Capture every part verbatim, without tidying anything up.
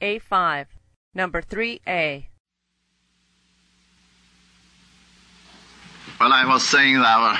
A five, number three A. Well, I was saying that our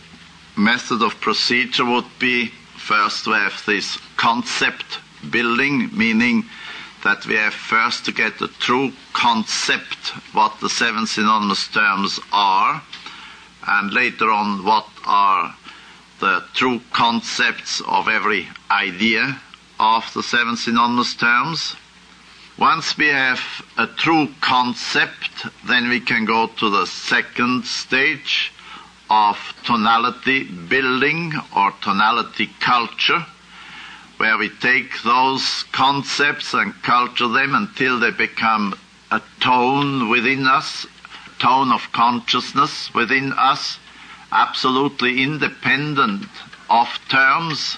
method of procedure would be first to have this concept building, meaning that we have first to get a true concept what the seven synonymous terms are, and later on what are the true concepts of every idea of the seven synonymous terms. Once we have a true concept, then we can go to the second stage of tonality building or tonality culture, where we take those concepts and culture them until they become a tone within us, tone of consciousness within us, absolutely independent of terms.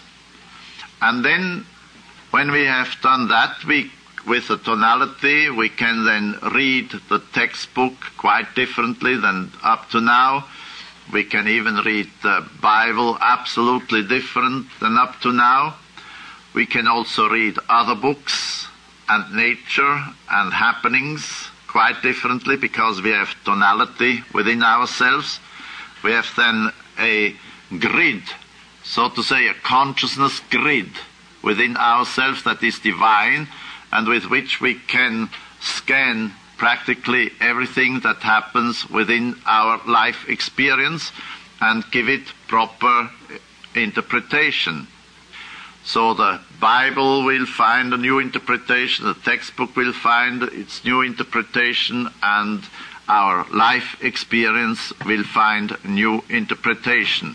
And then when we have done that, we with the tonality, we can then read the textbook quite differently than up to now. We can even read the Bible absolutely different than up to now. We can also read other books and nature and happenings quite differently because we have tonality within ourselves. We have then a grid, so to say, a consciousness grid within ourselves that is divine, and with which we can scan practically everything that happens within our life experience and give it proper interpretation. So the Bible will find a new interpretation, the textbook will find its new interpretation, and our life experience will find new interpretation.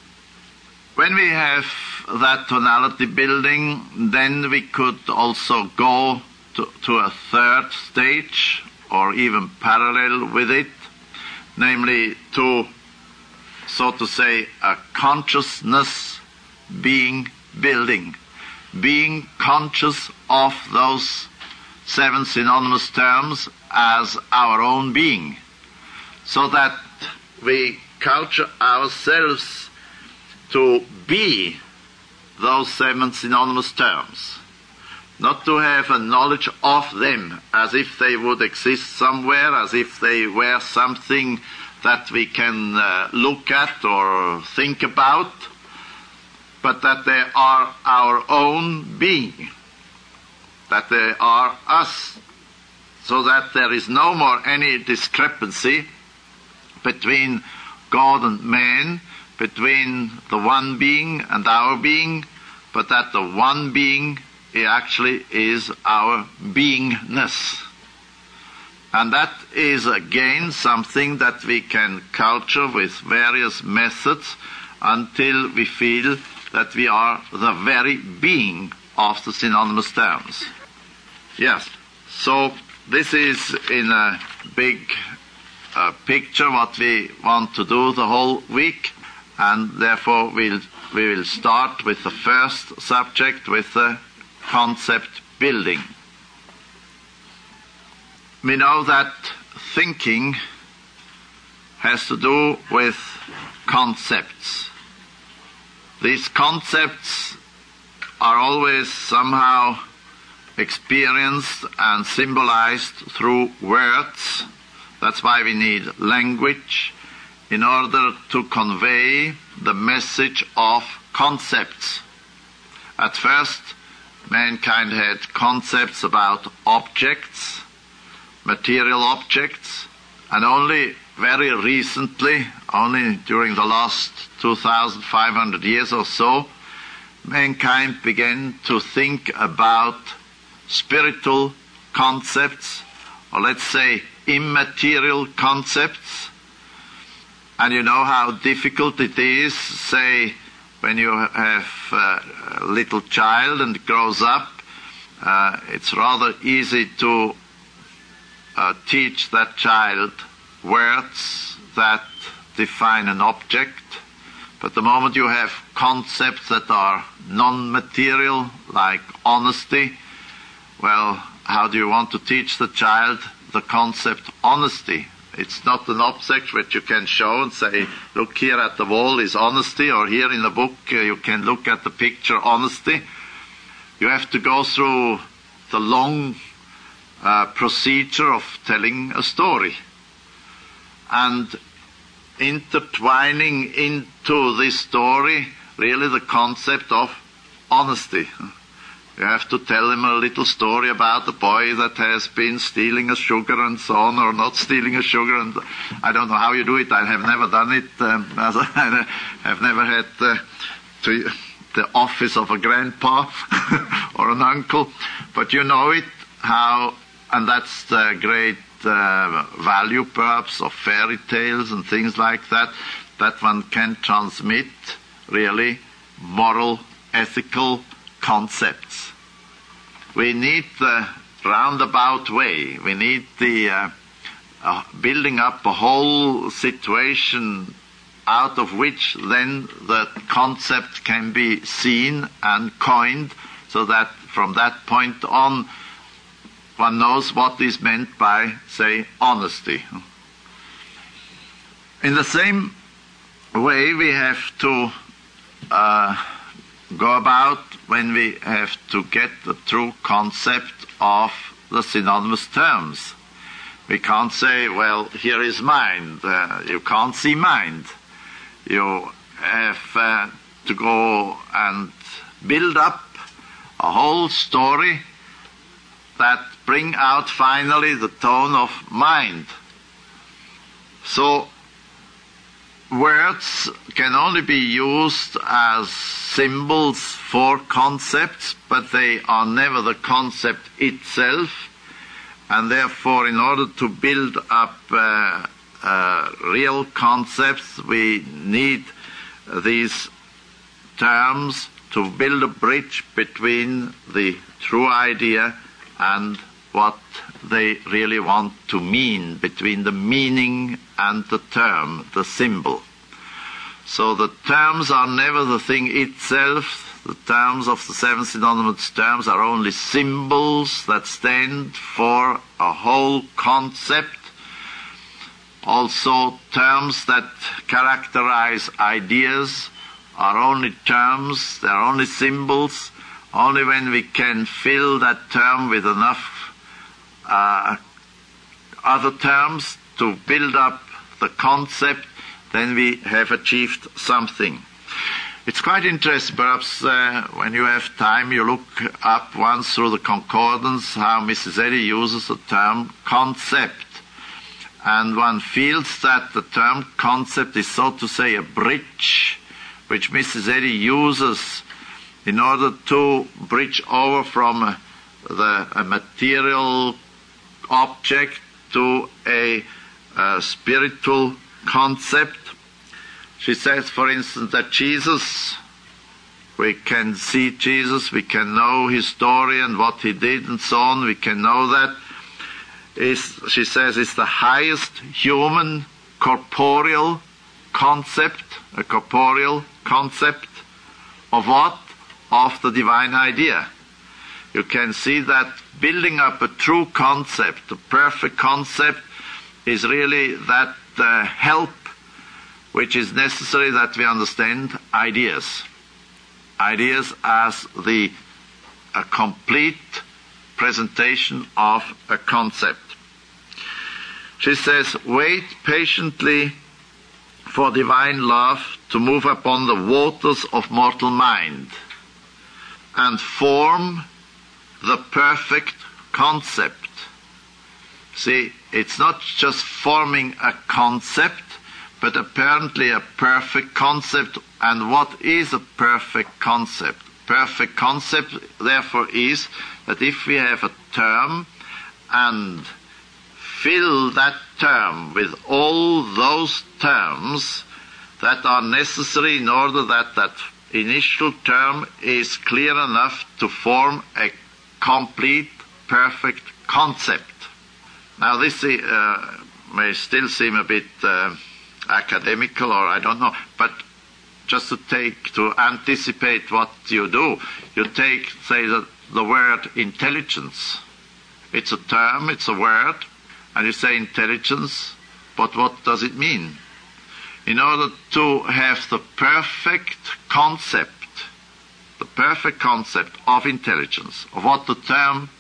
When we have that tonality building, then we could also go to, to a third stage, or even parallel with it, namely to, so to say, a consciousness being building, being conscious of those seven synonymous terms as our own being, so that we culture ourselves to be those seven synonymous terms, not to have a knowledge of them as if they would exist somewhere, as if they were something that we can uh, look at or think about, but that they are our own being, that they are us, so that there is no more any discrepancy between God and man, between the one being and our being, but that the one being it actually is our beingness. And that is again something that we can culture with various methods until we feel that we are the very being of the synonymous terms. Yes, so this is in a big uh, picture what we want to do the whole week. And therefore we'll, we will start with the first subject, with the concept building. We know that thinking has to do with concepts. These concepts are always somehow experienced and symbolized through words. That's why we need language, in order to convey the message of concepts. At first, mankind had concepts about objects, material objects, and only very recently, only during the last two thousand five hundred years or so, mankind began to think about spiritual concepts, or let's say immaterial concepts. And you know how difficult it is, say, when you have a little child and it grows up, uh, it's rather easy to uh, teach that child words that define an object. But the moment you have concepts that are non-material, like honesty, well, how do you want to teach the child the concept honesty? It's not an object which you can show and say, look, here at the wall is honesty, or here in the book uh, you can look at the picture honesty. You have to go through the long uh, procedure of telling a story. And intertwining into this story really the concept of honesty. You have to tell him a little story about a boy that has been stealing a sugar and so on, or not stealing a sugar. And I don't know how you do it. I have never done it. Um, as I have never had uh, to the office of a grandpa or an uncle. But you know it, how, and that's the great uh, value perhaps of fairy tales and things like that, that one can transmit really moral, ethical concepts. We need the roundabout way. We need the uh, uh, building up a whole situation out of which then the concept can be seen and coined, so that from that point on one knows what is meant by, say, honesty. In the same way we have to uh, go about when we have to get the true concept of the synonymous terms. We can't say, well, here is mind. Uh, you can't see mind. You have uh, to go and build up a whole story that bring out finally the tone of mind. So words can only be used as symbols for concepts, but they are never the concept itself, and therefore in order to build up uh, uh, real concepts we need these terms to build a bridge between the true idea and what they really want to mean, between the meaning and the term, the symbol. So the terms are never the thing itself. The terms of the seven synonymous terms are only symbols that stand for a whole concept. Also, terms that characterize ideas are only terms, they are only symbols. Only when we can fill that term with enough uh, other terms to build up the concept, then we have achieved something. It's quite interesting, perhaps uh, when you have time, you look up once through the concordance how Missus Eddy uses the term concept. And one feels that the term concept is, so to say, a bridge which Missus Eddy uses in order to bridge over from uh, the a material object to a, a spiritual concept. She says, for instance, that Jesus, we can see Jesus, we can know his story and what he did and so on, we can know that. Is, she says, it's the highest human corporeal concept, a corporeal concept of what? Of the divine idea. You can see that building up a true concept, a perfect concept, is really that uh, help which is necessary that we understand ideas. Ideas as the a complete presentation of a concept. She says, wait patiently for divine love to move upon the waters of mortal mind and form the perfect concept. See, it's not just forming a concept, but apparently a perfect concept. And what is a perfect concept? Perfect concept, therefore, is that if we have a term and fill that term with all those terms that are necessary in order that that initial term is clear enough to form a complete, perfect concept. Now this uh, may still seem a bit uh, academical, or I don't know, but just to take, to anticipate what you do, you take, say, the, the word intelligence. It's a term, it's a word, and you say intelligence, but what does it mean? In order to have the perfect concept, the perfect concept of intelligence, of what the term,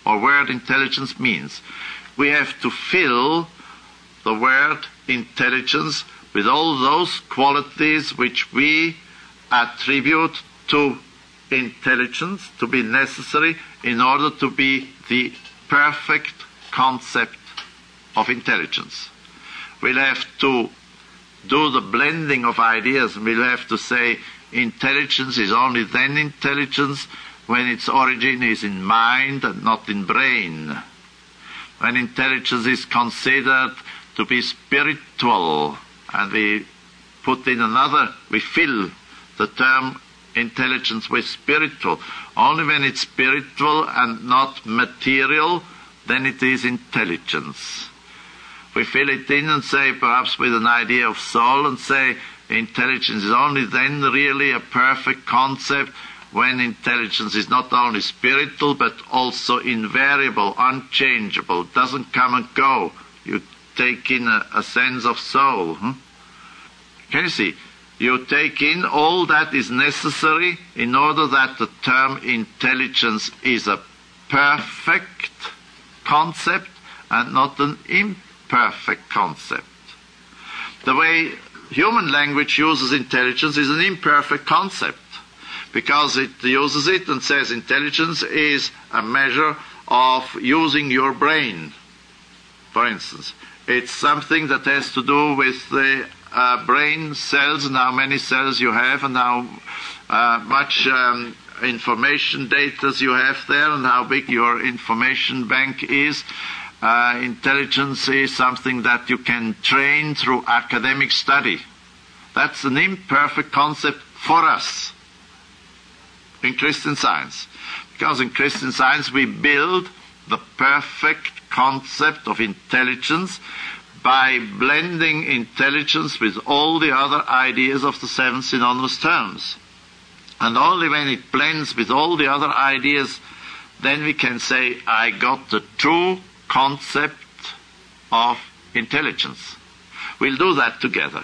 or word intelligence means. We have to fill the word intelligence with all those qualities which we attribute to intelligence to be necessary in order to be the perfect concept of intelligence. We'll have to do the blending of ideas. We'll have to say intelligence is only then intelligence when its origin is in mind and not in brain. When intelligence is considered to be spiritual, and we put in another, we fill the term intelligence with spiritual. Only when it's spiritual and not material, then it is intelligence. We fill it in and say, perhaps with an idea of soul, and say intelligence is only then really a perfect concept when intelligence is not only spiritual but also invariable, unchangeable, doesn't come and go. You take in a, a sense of soul. Hmm? Can you see? You take in all that is necessary in order that the term intelligence is a perfect concept and not an imperfect concept. The way human language uses intelligence is an imperfect concept, because it uses it and says intelligence is a measure of using your brain, for instance. It's something that has to do with the uh, brain cells and how many cells you have and how uh, much um, information data you have there and how big your information bank is. Uh, intelligence is something that you can train through academic study. That's an imperfect concept for us in Christian Science. Because in Christian Science we build the perfect concept of intelligence by blending intelligence with all the other ideas of the seven synonymous terms. And only when it blends with all the other ideas, then we can say, I got the true concept of intelligence. We'll do that together.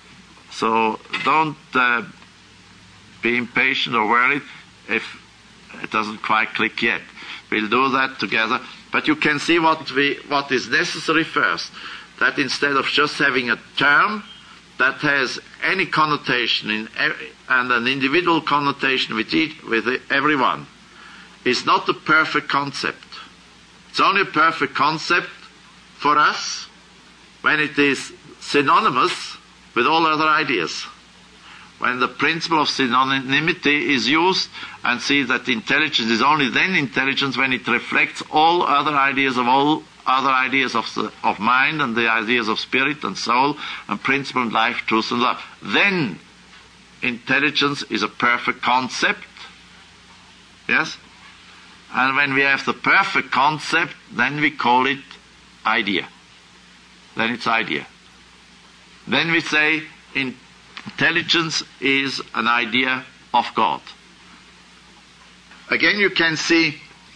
So don't uh, be impatient or worried if it doesn't quite click yet. We'll do that together. But you can see what we what is necessary first. That instead of just having a term that has any connotation in every, and an individual connotation with each, with everyone, is not the perfect concept. It's only a perfect concept for us when it is synonymous with all other ideas. When the principle of synonymity is used, and see that intelligence is only then intelligence when it reflects all other ideas of all other ideas of, the, of mind and the ideas of spirit and soul and principle and life, truth and love. Then intelligence is a perfect concept. Yes? And when we have the perfect concept, then we call it idea. Then it's idea. Then we say intelligence is an idea of God. Again, you can see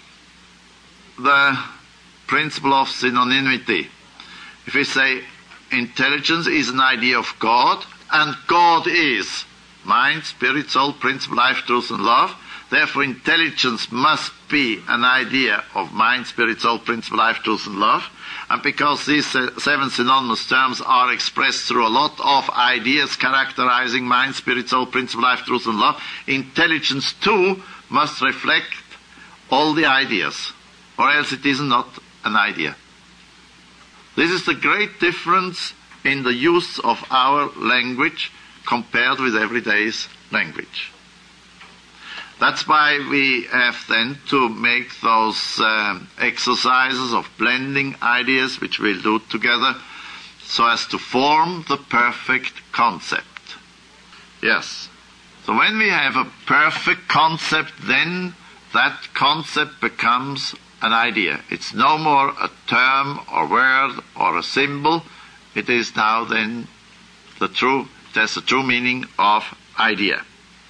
the principle of synonymity. If we say intelligence is an idea of God, and God is mind, spirit, soul, principle, life, truth, and love, therefore intelligence must be an idea of mind, spirit, soul, principle, life, truth, and love. And because these seven synonymous terms are expressed through a lot of ideas characterizing mind, spirit, soul, principle, life, truth, and love, intelligence too must reflect all the ideas, or else it is not an idea. This is the great difference in the use of our language compared with everyday's language. That's why we have then to make those um, exercises of blending ideas, which we'll do together, so as to form the perfect concept. Yes. So when we have a perfect concept, then that concept becomes an idea. It's no more a term or word or a symbol. It is now then the true, it has the true meaning of idea.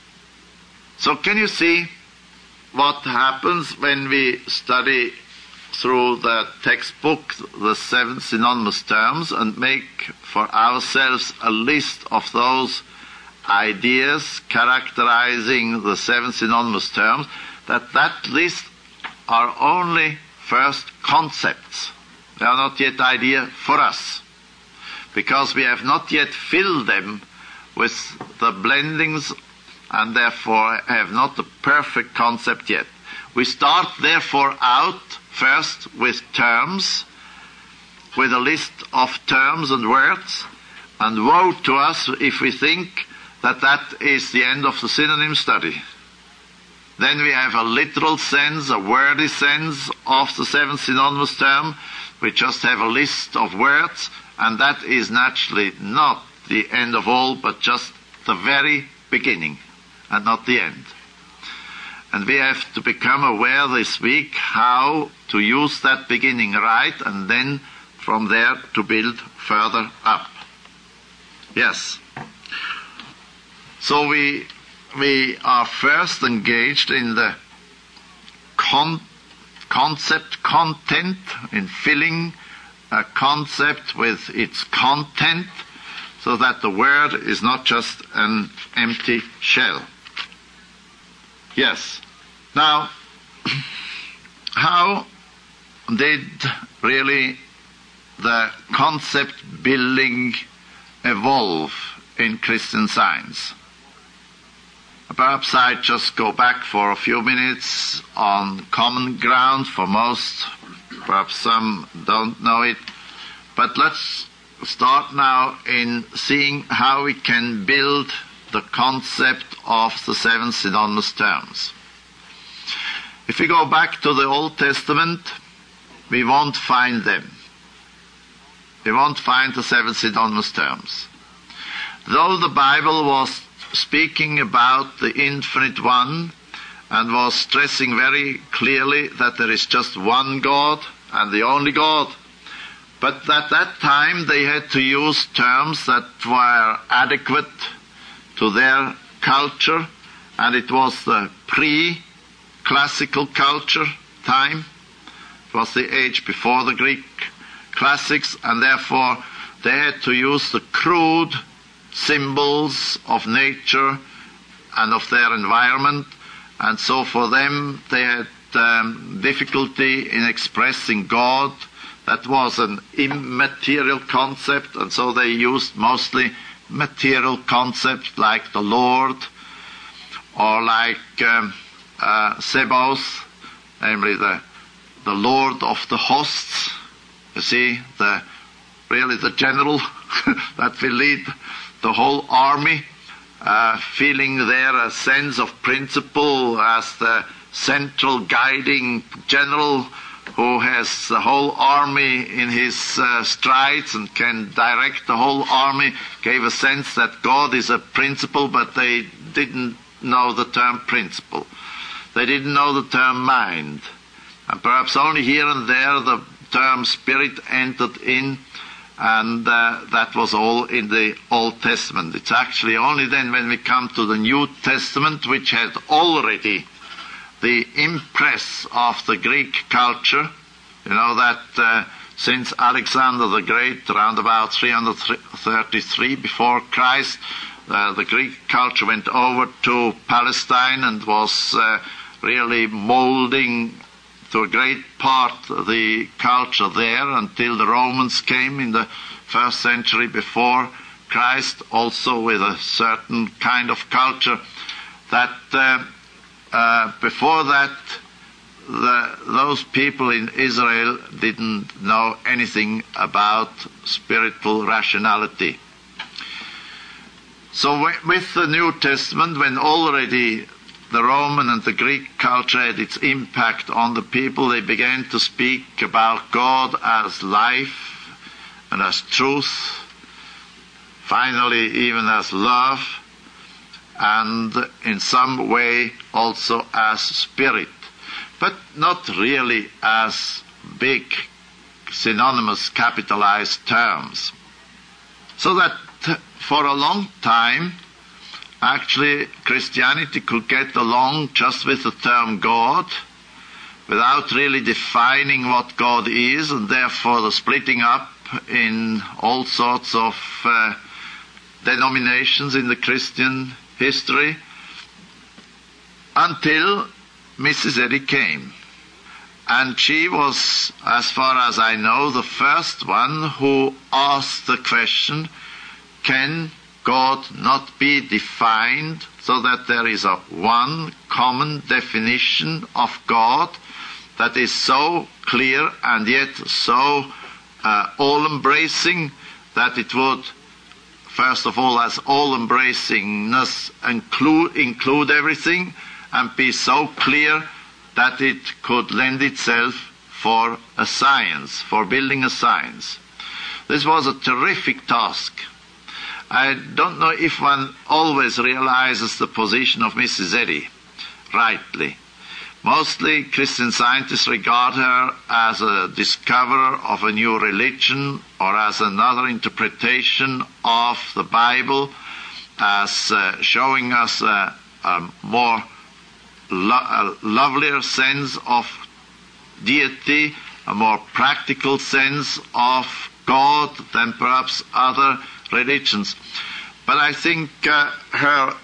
So can you see what happens when we study through the textbook the seven synonymous terms and make for ourselves a list of those ideas characterizing the seven synonymous terms, that that list are only first concepts. They are not yet idea for us, because we have not yet filled them with the blendings and therefore have not the perfect concept yet. We start therefore out first with terms, with a list of terms and words, and woe to us if we think that that is the end of the synonym study. Then we have a literal sense, a wordy sense of the seventh synonymous term. We just have a list of words, and that is naturally not the end of all, but just the very beginning, and not the end. And we have to become aware this week how to use that beginning right, and then from there to build further up. Yes. So we we are first engaged in the con- concept content, in filling a concept with its content, so that the word is not just an empty shell. Yes. Now, how did really the concept building evolve in Christian Science? Perhaps I just go back for a few minutes on common ground for most. Perhaps some don't know it. But let's start now in seeing how we can build the concept of the seven synonymous terms. If we go back to the Old Testament, we won't find them. We won't find the seven synonymous terms. Though the Bible was speaking about the Infinite One and was stressing very clearly that there is just one God and the only God, but at that time they had to use terms that were adequate to their culture, and it was the pre-classical culture time. It was the age before the Greek classics, and therefore they had to use the crude symbols of nature and of their environment, and so for them they had um, difficulty in expressing God. That was an immaterial concept, and so they used mostly material concepts like the Lord, or like um, uh, Sebaos, namely the the Lord of the hosts. You see, the really the general that will lead the whole army, uh, feeling there a sense of principle as the central guiding general who has the whole army in his uh, strides and can direct the whole army, gave a sense that God is a principle, but they didn't know the term principle. They didn't know the term mind. And perhaps only here and there the term spirit entered in, and uh, that was all in the Old Testament. It's actually only then when we come to the New Testament, which had already the impress of the Greek culture. You know that uh, since Alexander the Great, around about three hundred thirty-three before Christ, uh, the Greek culture went over to Palestine and was uh, really molding to a great part the culture there until the Romans came in the first century before Christ, also with a certain kind of culture that uh, uh, before that the, those people in Israel didn't know anything about spiritual rationality. So with the New Testament, when already the Roman and the Greek culture had its impact on the people, they began to speak about God as life and as truth, finally even as love, and in some way also as spirit, but not really as big synonymous capitalized terms. So that for a long time, actually, Christianity could get along just with the term God, without really defining what God is, and therefore the splitting up in all sorts of uh, denominations in the Christian history, until Missus Eddy came. And she was, as far as I know, the first one who asked the question, can God not be defined so that there is a one common definition of God that is so clear and yet so uh, all-embracing that it would, first of all, as all-embracingness include, include everything and be so clear that it could lend itself for a science, for building a science. This was a terrific task. I don't know if one always realizes the position of Missus Eddy rightly. Mostly Christian scientists regard her as a discoverer of a new religion or as another interpretation of the Bible, as uh, showing us a, a more lo- a lovelier sense of deity, a more practical sense of God than perhaps other religions. But I think uh, her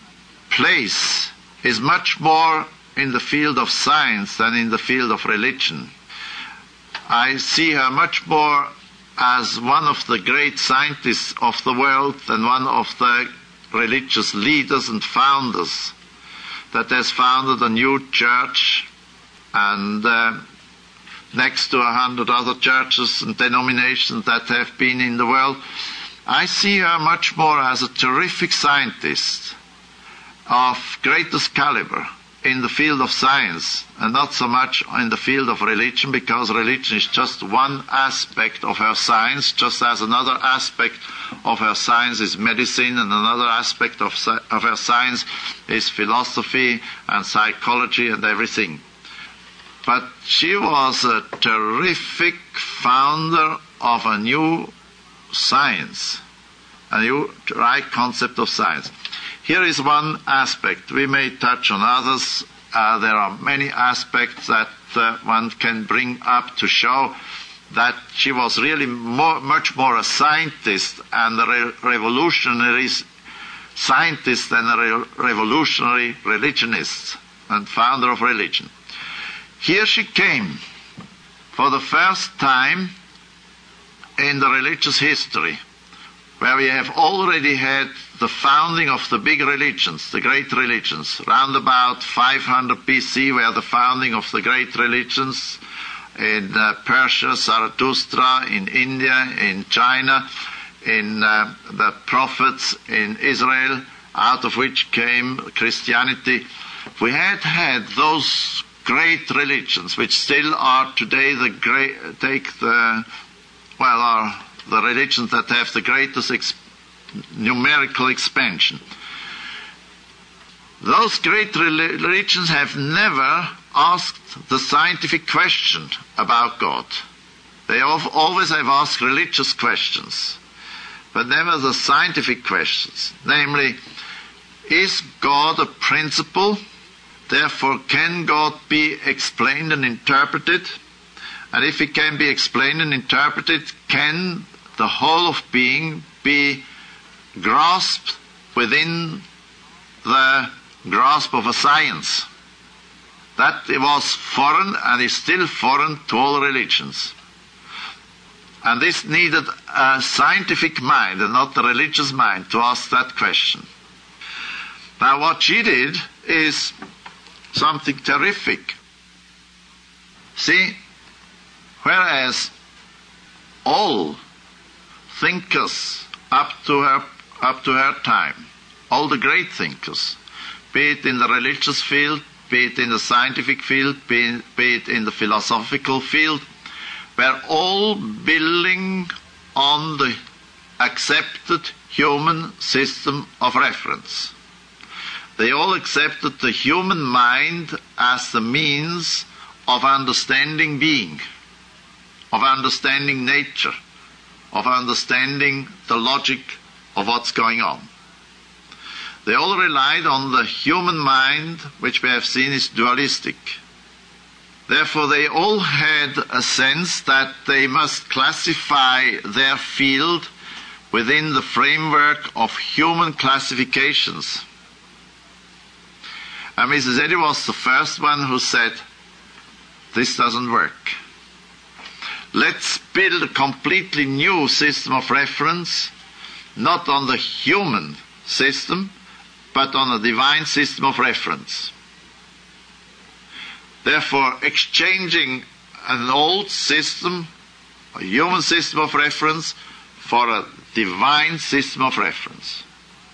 place is much more in the field of science than in the field of religion. I see her much more as one of the great scientists of the world than one of the religious leaders and founders that has founded a new church and uh, next to a hundred other churches and denominations that have been in the world. I see her much more as a terrific scientist of greatest caliber in the field of science and not so much in the field of religion, because religion is just one aspect of her science, just as another aspect of her science is medicine and another aspect of, of her science is philosophy and psychology and everything. But she was a terrific founder of a new science, a new right concept of science. Here is one aspect. We may touch on others. Uh, there are many aspects that uh, one can bring up to show that she was really more, much more a scientist and a re- revolutionary scientist than a re- revolutionary religionist and founder of religion. Here she came for the first time in the religious history, where we have already had the founding of the big religions, the great religions. Round about five hundred B C were the founding of the great religions in uh, Persia, Zarathustra, in India, in China, in uh, the prophets in Israel, out of which came Christianity. We had had those great religions, which still are today the great, take the, well, are the religions that have the greatest ex- numerical expansion. Those great religions have never asked the scientific question about God. They have always have asked religious questions, but never the scientific questions. Namely, is God a principle? Therefore, can God be explained and interpreted? And if it can be explained and interpreted, can the whole of being be grasped within the grasp of a science? That was foreign and is still foreign to all religions. And this needed a scientific mind and not a religious mind to ask that question. Now what she did is something terrific. See, whereas all thinkers up to her up to her time, all the great thinkers, be it in the religious field, be it in the scientific field, be it, be it in the philosophical field, were all building on the accepted human system of reference. They all accepted the human mind as the means of understanding being, of understanding nature, of understanding the logic of what's going on. They all relied on the human mind, which we have seen is dualistic. Therefore, they all had a sense that they must classify their field within the framework of human classifications. And Missus Eddy was the first one who said, this doesn't work. Let's build a completely new system of reference, not on the human system, but on a divine system of reference. Therefore, exchanging an old system, a human system of reference, for a divine system of reference.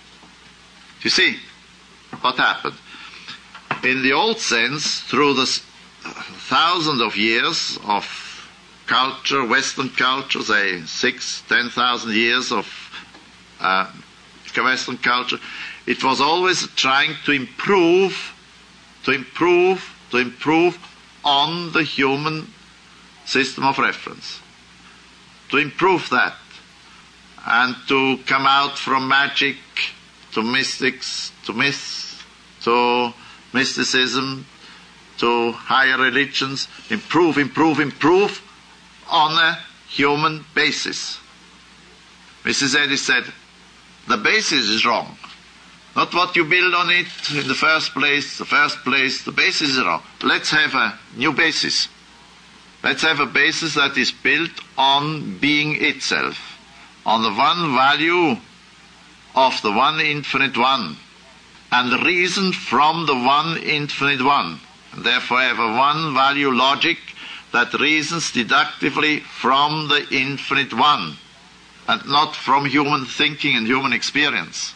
You see what happened? In the old sense, through the thousands of years of culture, Western culture, say six, ten thousand years of uh, Western culture, it was always trying to improve, to improve, to improve on the human system of reference. To improve that. And to come out from magic to mystics, to myths, to mysticism, to higher religions. Improve, improve, improve on a human basis. Missus Eddy said, the basis is wrong. Not what you build on it in the first place, the first place, the basis is wrong. Let's have a new basis. Let's have a basis that is built on being itself, on the one value of the one infinite one, and the reason from the one infinite one. And therefore have a one value logic that reasons deductively from the infinite one, and not from human thinking and human experience.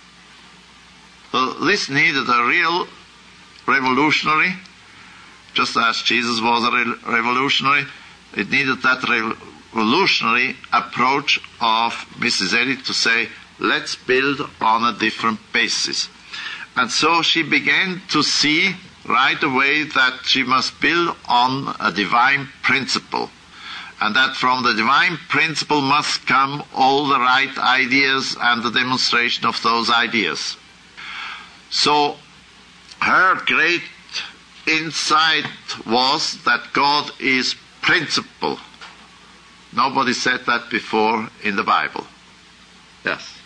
So this needed a real revolutionary, just as Jesus was a re- revolutionary, it needed that revolutionary approach of Missus Eddy to say, let's build on a different basis. And so she began to see right away that she must build on a divine principle, and that from the divine principle must come all the right ideas and the demonstration of those ideas. So her great insight was that God is principle. Nobody said that before in the Bible. Yes.